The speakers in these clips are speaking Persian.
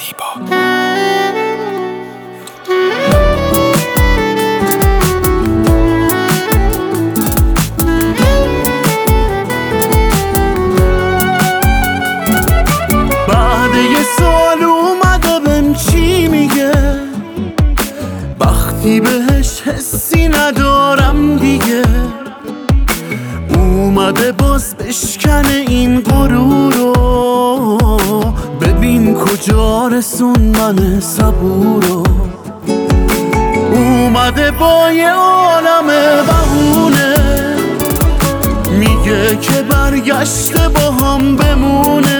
زیبا. بعد یه سال اومده بهم چی میگه، وقتی بهش حسی ندارم دیگه. اومده باز بشکنه این غرورو، ببین کجا رسون من صبورو. اومده با یه عالم بهونه، میگه که برگشته با هم بمونه.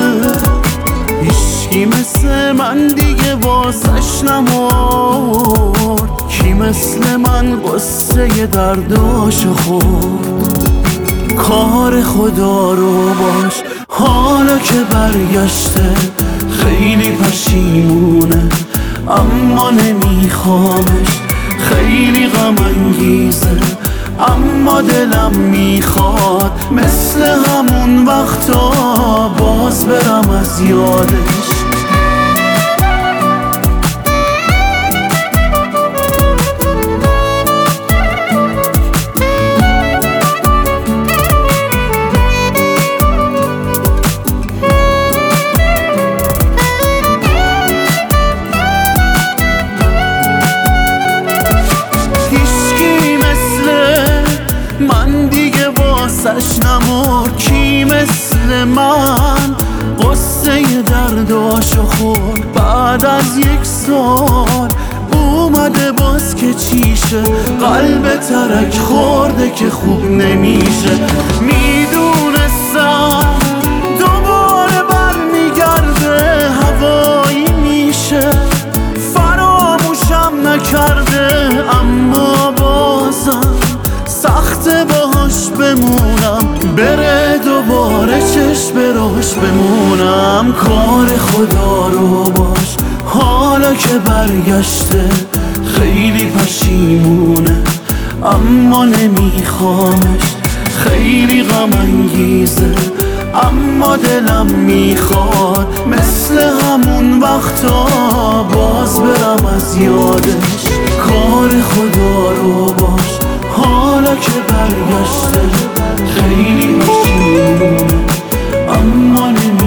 هیچکی مثل من دیگه واسش نمرد، کی مثل من قصه درداشو خورد. کار خدا رو باش حالا که برگشته، خیلی پشیمونه اما نمیخوامش. خیلی غم انگیزه اما دلم میخواد مثل همون وقتا باز برم از یادش. واسش نمرد، کی مثل من قصه درداشو خورد. بعد از یک سال اومده باز که چیشه، قلب ترک خورده که خوب نمیشه. میدونستم دوباره برمیگرده، هوایی میشه فراموشم نکرده. اما بازم سخت باهاش بمونم، بره دوباره چشم براش بمونم. کار خدا رو باش حالا که برگشته، خیلی پشیمونه اما نمیخوامش. خیلی غم انگیزه اما دلم میخواد مثل همون وقتا باز برم از یادش. کار خدا رو باش حالا که برگشته، خیلی پشیمونه اما نمیخوامش.